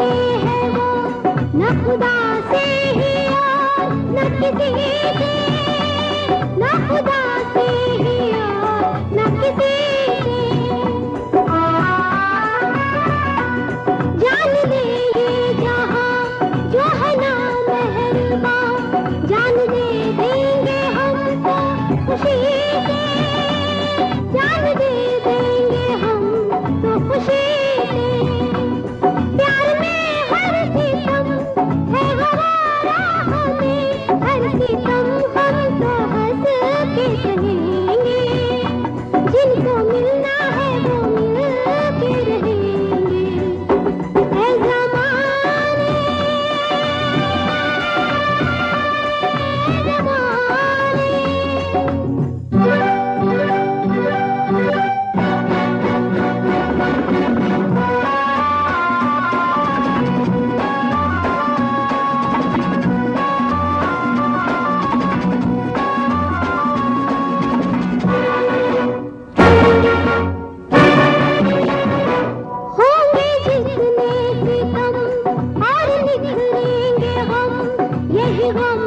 से है वो, न खुदा से ही और न किसी से, न खुदा से ही और न किसी से। जान दे ये जहां जो है ना मेहरबान, जान दे देंगे हम तो खुशी से, जान दे देंगे हम तो खुशी से। प्यार में हर सितम है हमारा, हमें हर सितम हम तो हंस के सहेंगे, जिनको मिलना है वो मिल के रहेंगे। ऐ ज़माने, होंगे जितने सितम और निखरेंगे हम, यही गम